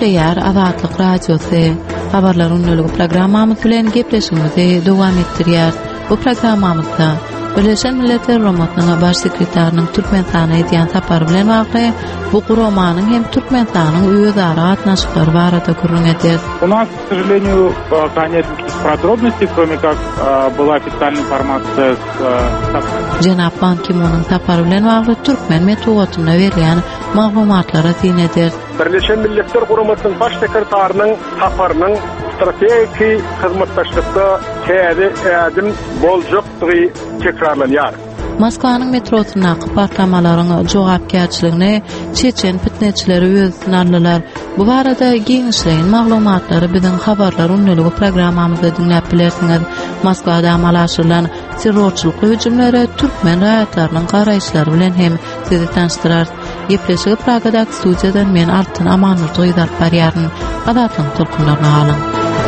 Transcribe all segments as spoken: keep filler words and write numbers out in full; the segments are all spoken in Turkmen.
Şeýär Azatlyk radiosy habarlaryň ünlügi programmamyz bilen gepleşigimizi dowam etdirýär. Bu programmamyzda Birleşen Milletler Romatnyň baş sekreteriniň Türkmenistana edýän tapary bilen bagly bu guromanyň hem Türkmenistanyň öýdara gatnaşyklary barada gurrun edýär. У нас, к сожалению, пока нет никаких подробностей, кроме как была официальная информация с... Cenab Ban Ki-moon'un tapary bilen bagly Türkmen metodyna berilýän maglumatlara tin eder. Birleşen Milletler Guramatynyň baş sekreteriniň taparynyň strategik hyzmatdaşlykda täze ädim boljakdygy tekrarlanýar. Moskwanyň metrosuna partlamalaryň jogapkärçiligini Çeçen fitneçileri öýüsine aldylar. Bu barada giňişleýän maglumatlary biziň habarlar ünlügi programmamyzda dinläp bilersiňiz. Moskwada amalaşylan terrorçylyk hüjümleri türkmen raýatlarynyň garaýşlary bilen hem sizi tanıştyrar. Gepleşigi Pragada studiýadan men Altyn Amanur Toýdar barýaryn. Adatlyň tolkunlaryna alyň.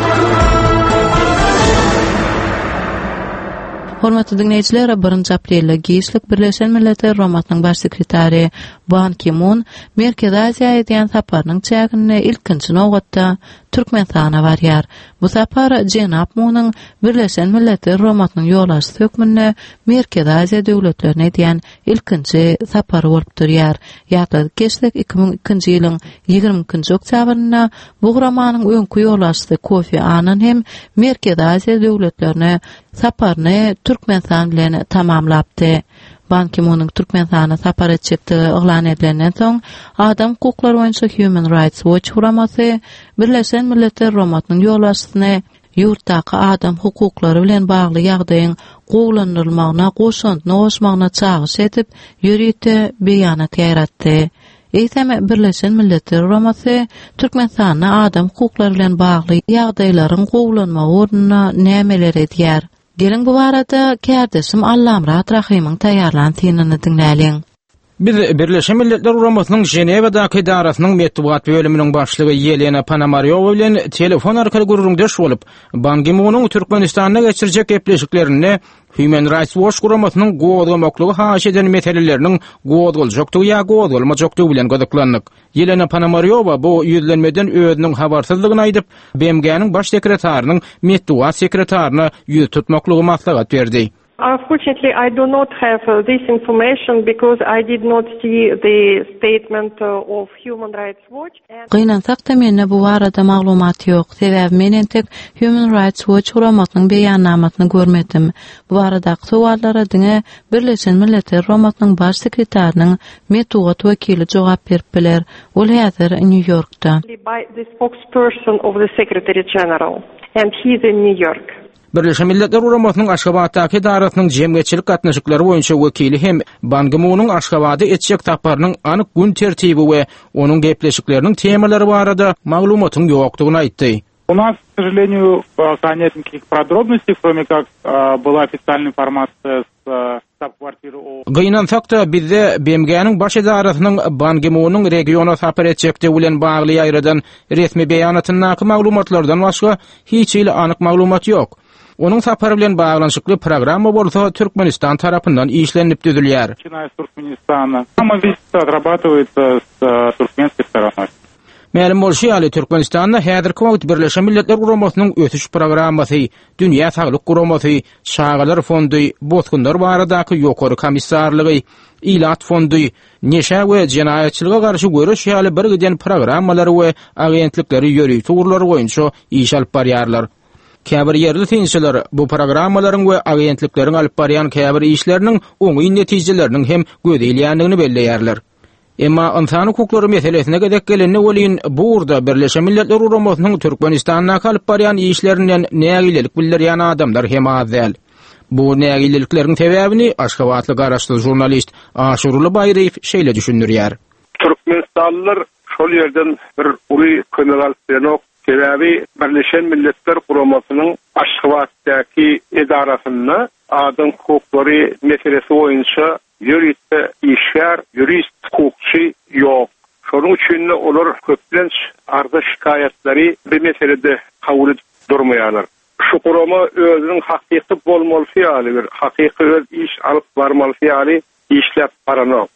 Hormatly dinleýijiler, birinji aprelde Giýişlik Birleşen Milletler Romatnyň baş sekreteri Ban Ki-moon Merkez Aziýa edýän saparynyň çägini ilkinji nowgatda Türkmenistana barýar. Bu sapar Cenab Moonyň Birleşen Milletler Romatnyň ýolaşy hökmüne Merkez Aziýa döwletlerine edýän ilkinji sapary bolup durýar. Ýa-da geçdik iki ming ikinji ýylyň ýygrimi ikinji oktýabryna bu guromanyň öňkü ýolaşy Kofi Annan hem Merkez Aziýa döwletlerine saparyny Türkmenistan bilen tamamlapdy. Ban Ki-moonyň Türkmenistana sapar etjekdigi eglan edilenden soň Adam hukuklary boýunça Human Rights Watch guramasy Birleşen Milletler Romatnyň ýolaşysyny ýurtdaky adam hukuklary bilen bagly ýagdaýyň gowlanylmagyna goşuntyny oşmagyna çagyş edip ýürüýte beýanat ýaratdy. Eýsem Birleşen Milletler Romasy Türkmenistana adam hukuklary bilen bagly ýagdaýlaryň gowlanmagy ornuna nämeler edýär? Gelin bu barada kärdeşim Allamrat Rahimyň taýýarlan synanyny dinläliň. Biz Birleşen Milletler Guramasynyň Jenewadaky idarasynyň medeniýet bölüminiň başlygy Yelena Ponomaryowa bilen telefon arkaly gurrundaş bolup, Ban Ki-moonyň Türkmenistana geçirjek gepleşiklerini Human Rights Watch guramasynyň gowdamoklugy haş eden meseleleriniň gowdaljakdygy ýa gowdalmajakdygy bilen gözüklendik. Yelena Ponomaryowa bu ýüzlenmeden özüniň habarsyzlygyny aýdyp, B M G'niň baş sekreteriniň medeniýet sekretaryna ýüz tutmaklugy maslahat berdi. Unfortunately, I do not have uh, this information because I did not see the statement uh, of Human Rights Watch. Gynansak da menne bu arada maglumat ýok. Sebäbi men tek Human Rights Watch guramasynyň beýannamasyny görmedim. Bu arada sowallara diňe Birleşen Milletler Romatnyň baş sekreteriniň medeniýet wekili jogap berip biler. Ol häzir New Yorkda. By the spokesperson of the Secretary General, and he is in New York. Birleşen Milletler Guramasynyň Aşgabatdaky idarasynyň jemgyçilik gatnaşyklary boýunça wekili hem Ban Ki-moonyň Aşgabady etjek taparynyň anyk gün tertibi we onuň gepleşikleriniň temalary barada maglumatyň ýokdugyny aýtdy. У нас, к сожалению, пока нет никаких подробностей, кроме как была официальная информация с штаб-квартиры ООН. Gynansak da bizde B M G'niň baş idarasynyň Ban Ki-moonyň regiona sapar etjekdi bilen bagly ýaýradan resmi beýanatynyň maglumatlardan başga hiç ile anyk maglumat ýok. Onun sapary bilen baglanşykly programma bolsa Türkmenistan tarapyndan işlenip düzülýär. Начиная с Туркменистана. Сама весь отрабатывается с туркменской стороной. Mälim bolşy ýaly Türkmenistanda häzirki wagt Birleşen Milletler Guramasynyň ötüş programmasy, Dünýä Saglyk Guramasy, Şagalar Fondy, Bozgunlar baradaky ýokary komissarlygy, İlat Fondy, neşe we jenaýatçylyga garşy görüş ýaly bir giden programmalary we agentlikleri ýöri tuğurlary boýunça iş alyp barýarlar. Käbir ýerli tinçiler bu programmalaryň we agentliklerin alyp barýan käbir işleriniň oňy netijeleriniň hem gözelýändigini belleýärler. Emma insan hukuklary meselesine gedek geleni bolýan burada Birleşen Milletler Guramasynyň Türkmenistana alyp barýan işlerinden nägilelik bildirýän adamlar hem az däl. Bu nägileliklerin sebäbini Aşgabatly garaşly jurnalist Aşurly Bayraýew şeýle düşündirýär. Türkmenistanlylar şol ýerden bir uly könügalsyny sebäbi Birleşen Milletler Guramasynyň Aşgabatdaky idarasyny adam hukuklary meselesi boýunça ýürüýte işler, jurist hukukçy ýok. Şonuň üçin olar köplenç arda şikayetlary bu meselede kabul edip durmaýarlar. Şu gurama özüniň hakyky bolmaly ýaly bir hakyky öz iş alyp barmaly ýaly işläp baranok.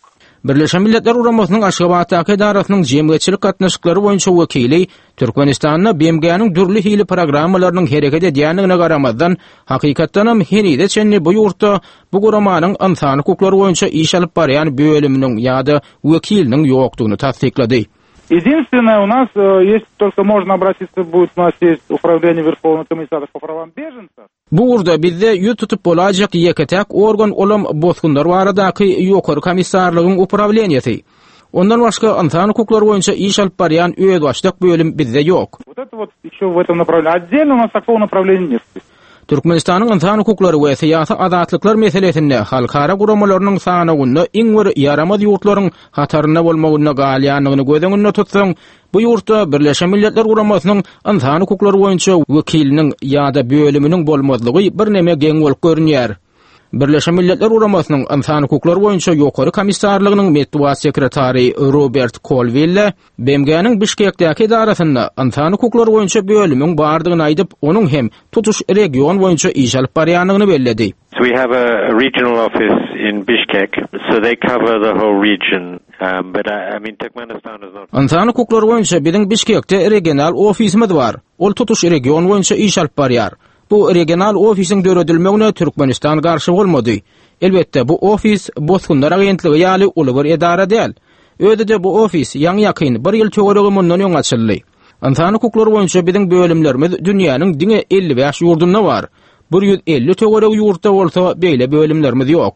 Birleşen Milletler Guramasynyň Aşgabatdaky edarasynyň jemgyýetçilik gatnaşyklary boýunça wekili Türkmenistanyň B M G'niň dürli hili programmalarynyň hereket edýändigine garamazdan hakykatdanam henide çenni bu ýurtda bu guramanyň insan hukuklary boýunça iş alyp barýan bölüminiň ýa-da wekiliniň ýokdugyny tasdiklady. Единственное, у нас э, есть только можно обратиться будет, у нас есть управление Верховного комиссара по правам беженцев. Bu urda bizde ýüz tutup bolajak ýeketek organ olam bozgunlar baradaky ýokary komissarlygyň upravleniýeti. Ondan başga insan hukuklary boýunça iş alyp barýan öýe başlyk bölüm bizde ýok. Вот это вот ещё в этом направлении. Отдельно у нас такого направления нет. Türkmenistanyň insan hukuklary we syýasy azatlyklar meselesinde halkara guramalarynyň sanagyny iň bir ýaramaz ýurtlaryň hataryna bolmagyna galýanlygyny göz öňünde tutsaň, bu ýurtda Birleşen Milletler Guramasynyň insan hukuklary boýunça wekiliniň ýa-da bölüminiň bolmazlygy bir näme geň bolup görünýär. Birleşen Milletler Guramasynyň insan hukuklary boýunça ýokary komissarlygynyň medeniýet sekretary Robert Colville B M G'niň Bişkekdäki edarasynda insan hukuklary boýunça bölümiň bardygyny aýdyp, onuň hem tutuş region boýunça iş alyp barýanlygyny bellädi. So we have a, a regional office in Bishkek, so they cover the whole region. Um, but I, I mean, Turkmenistan is not. İnsan hukuklary boýunça biziň Bişkekde regional ofisimiz bar. Ol tutuş region boýunça iş alyp barýar. Bu regional ofisiň döredilmegine Türkmenistan garşy bolmady. Elbetde bu ofis bozgunlar agentligi ýaly uly bir edara däl. Ödede bu ofis ýaňy ýakyn bir ýyl töweregi mundan ýoň açyldy. İnsan hukuklary boýunça biziň bölümlerimiz dünýäniň diňe elli beş ýurdunda bar. bir ýüz elli töweregi ýurtda bolsa beýle bölümlerimiz ýok.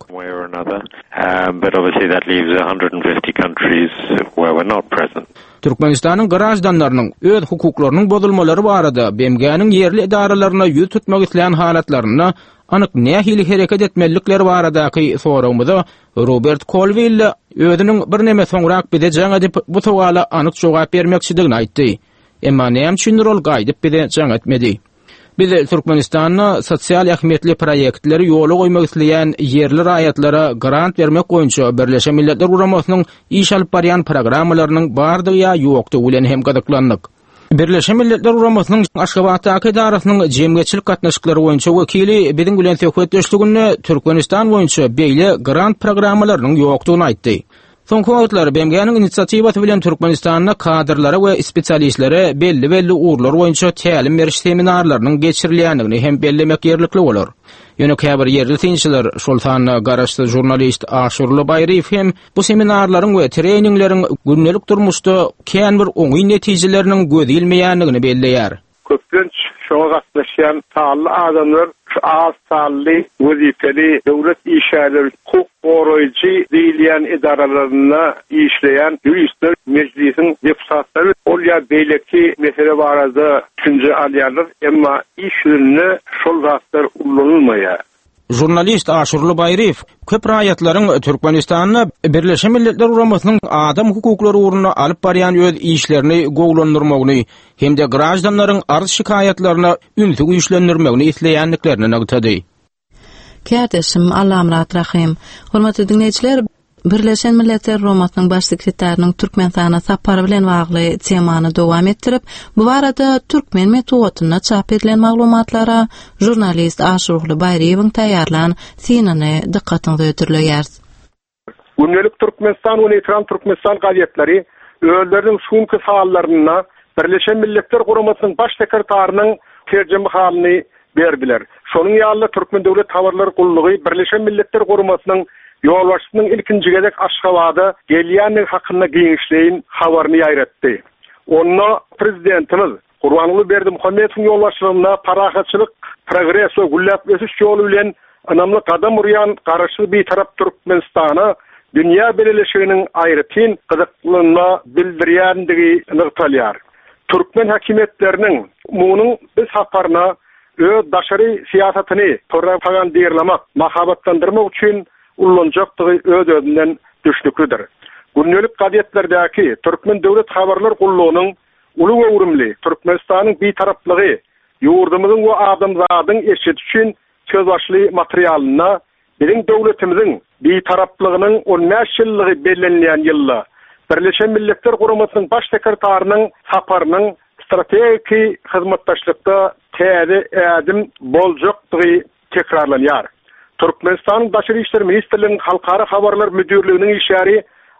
Um, but obviously that leaves one hundred fifty countries where we're not present. Türkmenistanyň garaşdanlarynyň öz hukuklarynyň bozulmalary barada B M G'niň yerli edaralaryna ýüz tutmak isleýän halatlaryna anyk nähili hereket etmelikleri baradaky sorawmyza Robert Colville özüniň bir näme soňrak bize jaň edip bu sowala anyk jogap bermekçidigini aýtdy. Emma näme üçin rol gaýdyp bize jaň etmedi. Biz Türkmenistanyň sosial ähmiýetli proýektleri ýola goýmak isleýän yerli raýatlara grant bermek boýunça Birleşen Milletler Guramasynyň iş alyp barýan programmalarynyň bardygy ýokdugy bilen hem gadaklandyk. Birleşen Milletler Guramasynyň Aşgabatdaky edarasynyň jemgyýetçilik gatnaşyklary boýunça wekili biziň bilen söhbetleşdiginde Türkmenistan boýunça beýle grant programmalarynyň ýokdugyny aýtdy. Soňky wagtlar B M G'niň initsiatywasy bilen Türkmenistanyň kadrlary we spesialistlere belli belli uğurlar boýunça tälim beriş seminarlarynyň geçirilýändigini hem bellemek ýerlikli bolar. Ýöne käbir yerli tinçiler şol sanyna garaşdy jurnalist Aşurly Baýryf hem bu seminarlaryň we treningleriň gündelik durmuşda kän bir oňy netijeleriniň gözilmeýändigini belleýär. Köplenç şoňa gatnaşýan sağly adamlar az sally wezifeli döwlet işgärleri hukuk goraýjy diýilýän edaralarynda işleýän ýuristler meclisiň deputatlary ol ýa beýleki mesele barada düşünje alýarlar, emma iş ýönüne şol zatlar ullanylmaýar. Jurnalist Aşurly Baýryf köp raýatlaryň Türkmenistanyna Birleşen Milletler Guramasynyň adam hukuklary uğruna alyp barýan öz işlerini gowlandyrmagyny hem de graçdanlaryň arz şikaýatlaryna ünsüg güýçlendirmegini isleýänliklerini nagtady. Kädeşim Allamrat Rahim, hormatly dinleýijiler, Birleşen Milletler Guramasynyň baş sekretärining Türkmenistana sapary bilen bagly temany dowam etdirip, bu barada türkmen metodyna çap edilen maglumatlara jurnalist Aşurly Baýrywyň taýýarlan synany dikkatiňize ötürleýär. Gündelik Türkmenistan we Ekran Türkmenistan gazetleri öýleriniň şunky sallaryna Birleşen Milletler Guramasynyň baş sekretärining terjime halyny berdiler. Şonuň ýaly Türkmen Döwlet Habarlary Gullugy Birleşen Milletler Guramasynyň ýolbaşçynyň ilkinji gezek Aşgabada gelýän hakynda giňişleýin habaryny ýaýratdy. Onda prezidentimiz Gurbanly Berdimuhammedowyň ýolbaşçylygyna parahatçylyk, progress we güllap ösüş ýoly bilen anamly gadam urýan garaşy bir tarap Türkmenistana dünýä beleleşiginiň aýrytyn gyzyklygyna bildirýändigi nyktalýar. Türkmen hakimiýetleriniň munyň biz haparyna öz daşary siýasatyny propagandaýarlamak, mahabatlandyrmak üçin ullanjakdygy öz-özünden düşnüklidir. Gündelik gazetlerdäki Türkmen Döwlet Habarlary Gullugynyň uly we urumly Türkmenistanyň bir taraplygy, ýurdumyzyň we adamzadyň eşit üçin söz başly materialyna biziň döwletimiziň bir taraplygynyň on beş ýyllygy bellenýän ýylda Birleşen Milletler Guramasynyň baş sekretärining saparynyň strategiki hyzmatdaşlykda täze ädim boljakdygy tekrarlanýar. Türkmenistan Daşary işler ministrliginiň halkara habarlar müdürliginiň işgäri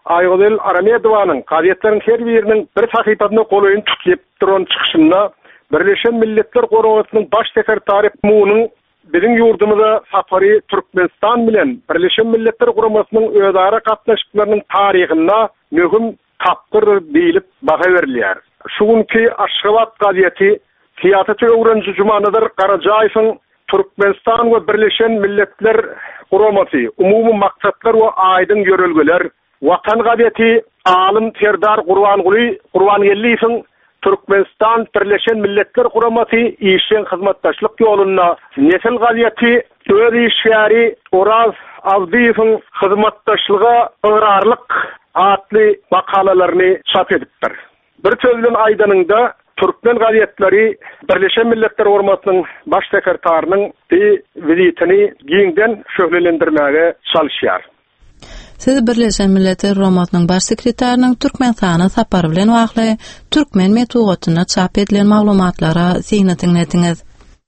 Aygıdel Aramedowanyň gazetleriň her biriniň bir sahypasyna golaýyn tutýyp duran çykyşynda Birleşen Milletler Guramasınyň baş sekretary Munyň bizim yurdumyzda sapary Türkmenistan bilen Birleşen Milletler Guramasınyň özara gatnaşyklarynyň taryhyna möhüm tapdyr diýilip baha berilýär. Şuňky Aşgabat gazeti Siyasat öwrenji Jumanadyr Karajaýewiň Türkmenistan we Birleşen Milletler Guramasy umumy maksatlar we aýdyň ýörelgeler Watan gazeti alim Serdar Gurbanguly Gurbangelliýewiň Türkmenistan Birleşen Milletler Guramasy işin hyzmatdaşlyk ýoluna Nesil gazeti öz işgäri Oraz Avdiýewiň hyzmatdaşlyga ıgrarlyk atly makalalaryny çap edipdir. Bir sözlen aýdanynda Türkmen gazetleri Birleşen Milletler Guramasınyň baş sekretarynyň vizitini giňden şöhrelendirmäge çalışýar. Siz Birleşen Milletler Guramasınyň baş sekretarinyň Türkmenistana sapary bilen wagtly türkmen metuwatyna çap edilen maglumatlara syny dinlediňiz.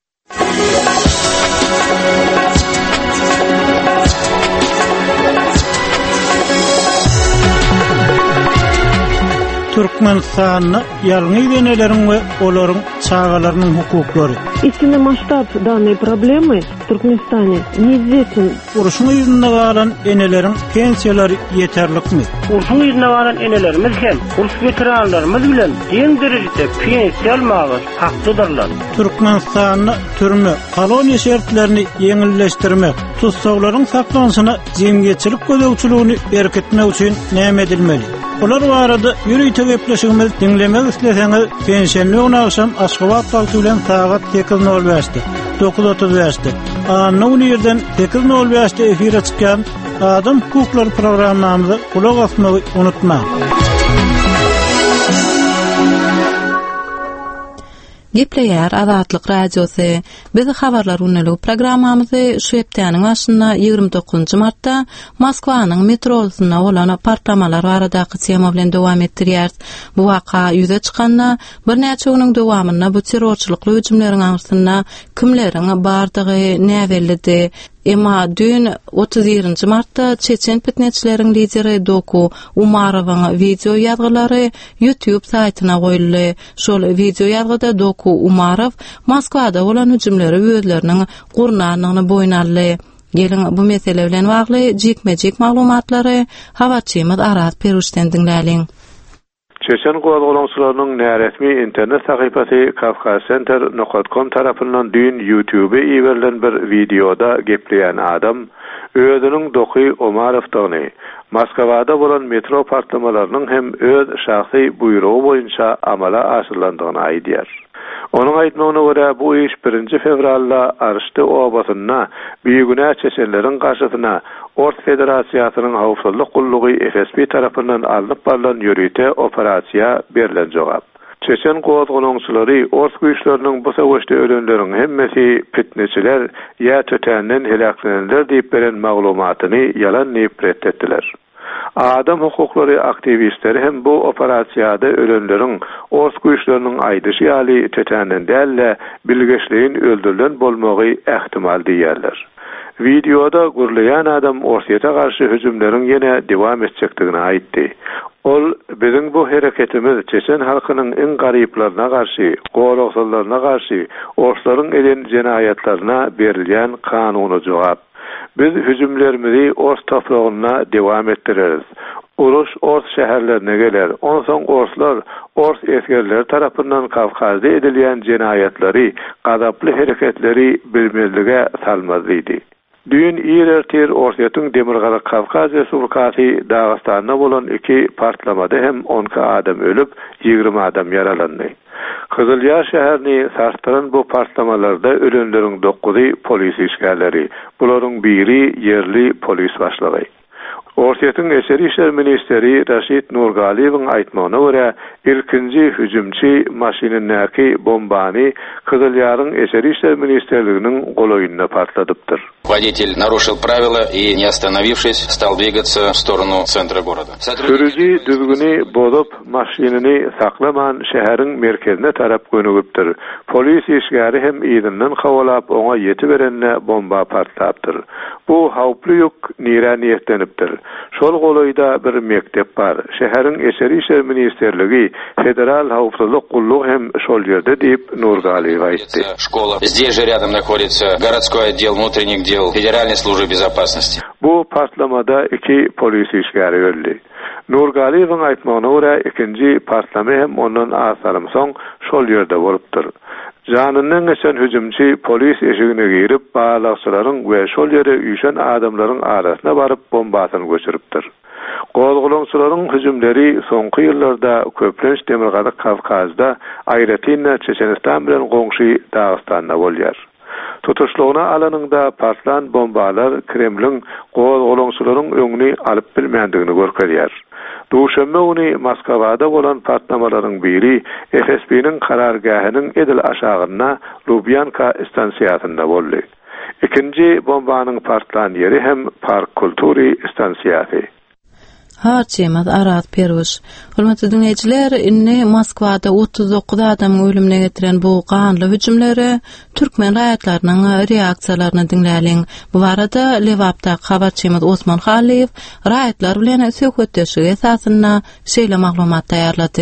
Türkmenistan'da ýalňy deneleriň we olaryň çağalarynyň hukuklary. Истинный масштаб данной проблемы в Туркменистане неизвестен. Uruşyň ýüzünde galan eneleriň pensiýalary ýeterlikmi? Uruşyň ýüzünde galan enelerimiz hem urs veteranlarymyz bilen deň derejede pensiýa almagy hakdydyrlar. Türkmenistan'da türme koloniýa şertlerini ýeňilleşdirmek, tutsaglaryň saklanyşyna jemgyýetçilik gözegçiligini berkitmek üçin näme edilmeli? Olar barada ýürüýte gepleşigimiz dinlemek isleseňiz pensiýany oňaşam Aşgabat wagty bilen sagat sekiz nol beşde dokuz otuz beşde Anony ýerden sekiz nol beşde efire çykan Adam Hukuklary programmamyzy kulak asmagy unutma. Gepleýär Azatlyk radiosy. Biz habarlar unuly programmamyzy şu hepdeniň başynda ýygrimi dokuzynjy martda Moskwanyň metrosuna bolan partlamalar baradaky tema bilen dowam etdirýär. Bu waka ýüze çykanda bir näçe güniň dowamyna bu terrorçylykly hüjümleriň arasynda kimleriň bardygy näwellidi. Emma dün otuz birinji martda Çeçen fitnetçileriň lideri Doku Umarowyň video ýazgylary YouTube saýtyna goýuldy. Şol video ýazgyda Doku Umarov Moskwada bolan hüjümleri özleriniň gurnanyny boýna aldy. Gelin bu mesele bilen wagtly jekme-jek maglumatlary habarçymyz Aras Peruşden dinläliň. Çeçen gowalgalarynyň näresmi internet sahypasy kafkas center nokta com tarapyndan dün YouTube ýeberilen bir videoda gepleýän adam özüniň Doku Umarovdyny Moskwada bolan metro partlamalarynyň hem öz şahsy buýrugy boýunça amala aşyrylandygyny aýdýar. Onun aýtmagyna görä bu iş birinji fevralda Arşty obasyna Büýügne Çeçenleriň garşysyna Ort Federasiýasynyň howpsuzlyk gullugy F S B tarapyndan alınıp barylan ýürüýte operasiýa berilen jogap. Çeçen gowalgalaryny Ort güýçleriniň bu sowuşda ölenleriň hemmesi fitneçiler ýa tötänden helaklananlar diýip beren maglumatyny ýalan diýip reddetdiler. Adam hukuklary aktivistleri hem bu operasiýada ölenleriň Ors güýçleriniň aýdyşy ýaly tötänden dälle bilgeçliğin öldürülen bolmagy ähtimal diýerler. Videoda gürleýän adam Orsiýeta garşy hüjümleriň ýene dowam etjekdigini aýtdy. Ol biziň bu hereketimiz Çeçen halkynyň iň garyplaryna garşy, gowalgalaryna garşy, Orslaryň eden jenaýatlaryna berilýän kanuny jogap. Biz hüjümlerimizi Ors topragyna dowam etdireriz. Uruş Ors şäherlerine geler. Onsoň Orslar Ors esgerleri tarapyndan Kavkazda edilýän jenaýatlary, gadaply hereketleri bilmezlige salmazdydy. Dün ýerler Orsiýatyň Demirgaly Kavkaz Respublikasy Dagystanda bolan iki partlamada hem on adam ölüp, ýygrimi adam yaralandy. Kızılýar şäherini sarstyran bu partlamalarda ölenleriň dokuzy polis işgärleri. Bularyň biri yerli polis başlygy. Orsiýatyň Eşeri işler ministeri Raşid Nurgaliýewiň aýtmagyna görä, ilkinji hüjümçi maşinynäki bombany Kızılýaryň Eşeri işler ministerliginiň golaýyna partladypdyr. Водитель нарушил правила и, не остановившись, стал двигаться в сторону центра города. Sürücü düzgüni bozup maşinini saklaman şäheriň merkezine tarap gönügipdir. Polis işgäri hem ýygynyň hawalap oňa ýeti berenne bomba partlapdyr. Bu hawply ýok nirä niýetlenipdir. Şol golaýda bir mektep bar. Şäherin Eşeri işler ministerligi, federal hawpsuzlyk gulluk hem şol ýerde diýip Nurgali aýtdy. Школа. Здесь же рядом находится городской отдел внутренних дел Федеральной службы безопасности. Bu partlamada iki polis işgäri öldü. Nurgaliýewiň aýtmagyna görä ikinji partlama hem ondan asarym soň şol ýerde bolupdyr. Janyndan geçen hüjümçi polis eşigine girip bağlaçylaryň we şol ýere üýşen adamlaryň arasyna baryp bombasyny göçüripdir. Gozgulaňçylaryň hüjümleri soňky ýyllarda köplenç Demirgazyk Kavkazda, aýratynda Çeçenistan bilen goňşy Dagystanda bolýar. Tutuşluğuna alanında partlan bombalar Kremlin gozgulaňçylaryň öňüni alyp bilmeýändigini görkezýär. Duşanma uni Moskwada bolan partlamalaryň biri F S B'niň karargahynyň edil aşagyna Lubyanka stansiýasynda boldy. İkinji bombanyň partlan ýeri hem Park Kulturi stansiýasy. Harçymaz Arat Peruş. Hormatly dinleýijiler, inni Moskwada otuz dokuz adamyň ölümine getiren bu ganly hüjümlere türkmen raýatlarynyň reaksiýalaryny dinläliň. Bu arada Lewapda habarçymyz Osman Haliýew raýatlar bilen söhbetleşige esasyna şeýle maglumat taýýarlady.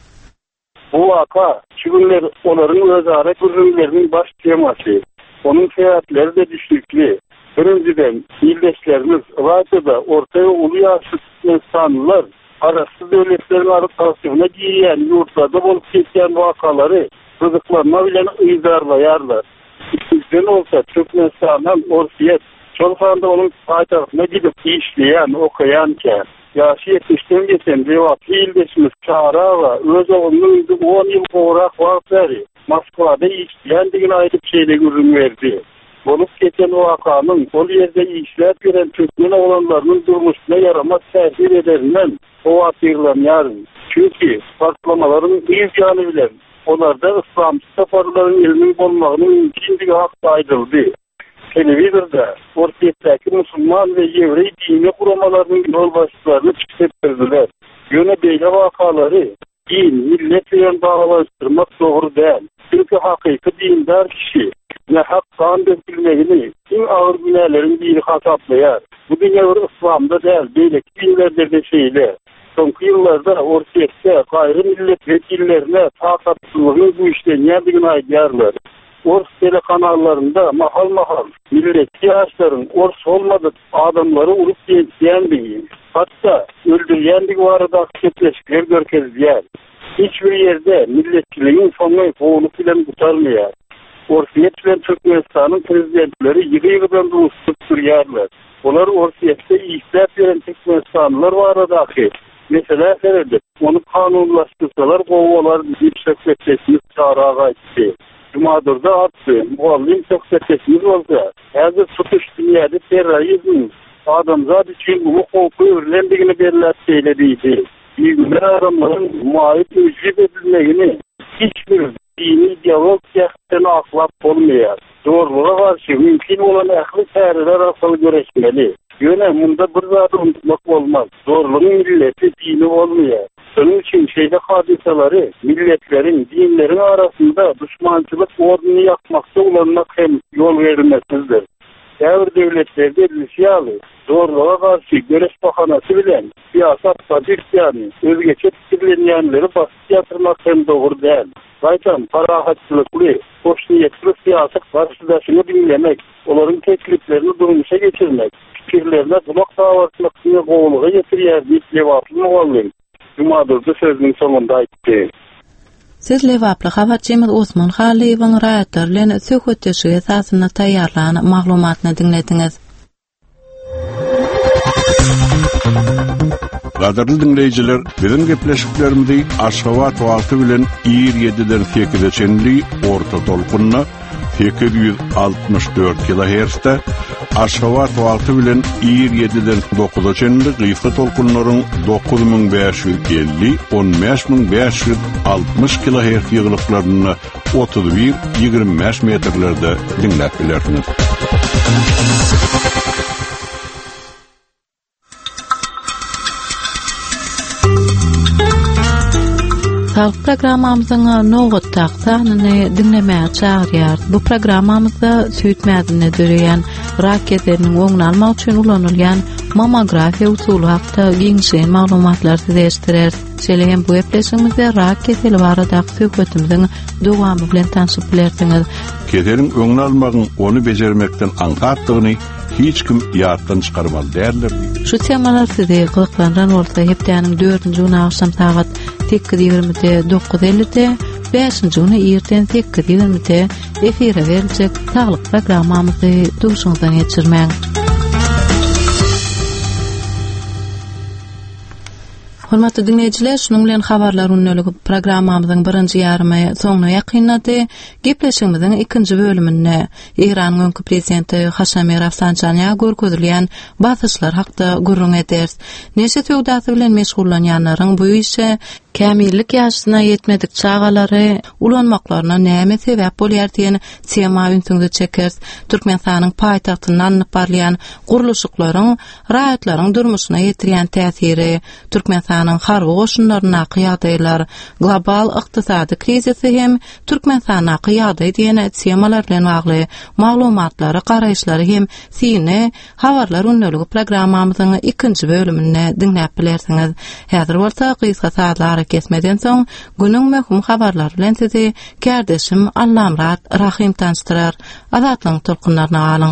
Bu waka şügünler olaryň özara gürrümleriniň baş temasy. Onuň featleri de düşükli. Birinciden ildeşlerimiz radyoda ortaya ulu yaşlı insanlar arası devletlerin arasına giyen yurtlarda bolup geçen vakaları rızıklarına bilen ıydarlayarlar. İkinciden olsa Türkmenistan'dan Orfiyet Çolkan'da onun paytahtına gidip işleyen, okuyanken yaşı yetmişten geçen cevaplı ildeşimiz Çağrava öz oğlunun on yıl olarak vakları Moskwa'da işleyen digin ayrı şeyle ürün verdi. Bolup geçen vakanın ol yerde işler gören Türkmen olanlarının durmuşuna yaramaz tesir ederinden o atırlanyarın. Çünkü patlamaların bir yanı bilen onlarda İslamcı safarların ilmin bulmağının mümkünlüğü hakta aydıldı. Televizyonda Ortayetteki Müslüman ve Yevreyi dini kuramalarının yol başlarını çıkartırdılar. Yöne beyle vakaları din, millet ve bağlaştırmak doğru değil. Çünkü hakiki dindar kişi ne hakkan dökülmeyini tüm ağır günahların biri hataplayar. Bu dünya İslam'da değil, böyle dinlerde de şeyle. Sonki yıllarda Ortayett'te gayrı millet vekillerine takatsızlığın bu işten yerdiğini aydıyarlar. Ors telekanallarında mahal mahal milletçi yaşların ors olmadı adamları ulup diyen değil. Hatta öldürüyen bir arada aksetleşikler görkezleyen. Hiçbir yerde milletçiliğin sonuna boğulup bilen kurtarmıyor. Orfiyet bilen Türkmenistan'ın prezidentleri yıgı yıgıdan doğuşturup duruyorlar. Onlar Orfiyet'te ihtiyaç veren Türkmenistanlılar var aradaki. Mesela herhalde onu kanunlaştırsalar kovalar yüksek sesimiz çağırağa gitti. Cumadır'da attı. Muallim çok sesimiz oldu. Hazır tutuş dünyada terörizm adamzat için bu korku örlendiğini belirler söylediydi. Bir günler adamların muayet ücret edilmeyini hiçbir dini diyalog yakıtını aklap olmuyor. Doğruluğa karşı mümkün olan aklı tarihiler asıl göreşmeli. Yöne bunda bir zaten unutmak olmaz. Doğruluğun milleti dini olmuyor. Onun için şeyde hadisaları milletlerin, dinlerin arasında düşmançılık ordunu yakmakta olanmak hem yol verilmesizdir. Devir devletlerde edilisiyalı, doğruluğa karşı göreş bahanası bilen, siyasat sadistiyani, özgeçe fikirlenyenleri basit yatırmak hem doğru değil. Zaten parahatçılıklı, hoş niyetli siyaset karşıdaşını dinlemek, onların tekliflerini durmuşa geçirmek, fikirlerine kulak davasına kovuluğa getiriyer deyip cevaplı muallim. Cumadır'da sözünün sonunda aytti. Siz Lewaply habarçymyz Osman Haliýewiň raýatlar bilen söhbetleşige esasyna taýýarlanan maglumatyny dinlediňiz. Gaderli dinleyijiler, bizim gepleşiklerimizi Aşgabat wagty bilen ýygy ýediden sekize çenli orta tolkunna sekiz yüz altmış dört kilohertz'te, Aşgabat wagty bilen ýygy ýediden dokuza çenli gysga tolkunlaryň dokuz bin beş yüz elli - on beş bin beş yüz altmış kilohertz ýyglyklaryny otuz bir ýygrimi beş metrlerde dinläp bilersiniz. Sağlık programmamyzyň nowat taýsanyny dinlemäge çagyrýar. Bu programmamyzda süýtmädini döreýän raketleriniň öňüni almak üçin ulanylýan mammografiya usuly hakda giňşen maglumatlar sizleşdirer. Şeýle bu epleşigimizde rak keseli baradaky söhbetimiziň dowamy bilen tanışyp bilersiňiz. Keseliň öňüni almagyň onu bejermekden aňgatdygyny hiç kim ýatdan çykarmaly därler. Şu temalar sizi gyzyklandan bolsa hepdeniň dördünji güni akşam saat sekiz ýigrimide dokuz ellide, beşinji güni erten sekiz ýigrimide efire beriljek saglyk programmamyzy duşuňyzdan geçirmäň. Hormatly dinleýijiler, şunuň bilen habarlar unneligi programmamyzyň birinji ýarymy soňuna ýakynlady. Gepleşigimiziň ikinji bölümine Iranyň öňkü prezidenti Haşamy Rafsanjany'a görkezilýän basyşlar hakda gurrun ederiz. Neşe töwdasy bilen meşgullanýanlaryň bu işe kämillik ýaşyna ýetmedik çagalary ulanmaklaryna näme sebäp bolýar diýen tema ünsüňde çekeriz. Türkmenistanyň paýtagtyndan barlayan guruluşyklaryň raýatlaryň durmuşyna ýetirýän täsiri, Türkmenistanyň harby goşunlaryna ýagdaýlar, global ykdysady krizisi hem Türkmenistana ýagdaý diýen temalar bilen bagly maglumatlary, garaýşlary hem sine habarlar unneligi programmamyzyň ikinji bölümine dinläp bilersiňiz. Häzir bolsa gysga saatlar kesmeden soň günüň möhüm habarlary bilen sizi kardeşim Allamrat Rahim tanıştyrar. Azatlyň tolkunlaryna alyň.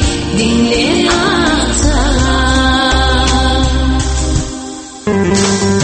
Dinle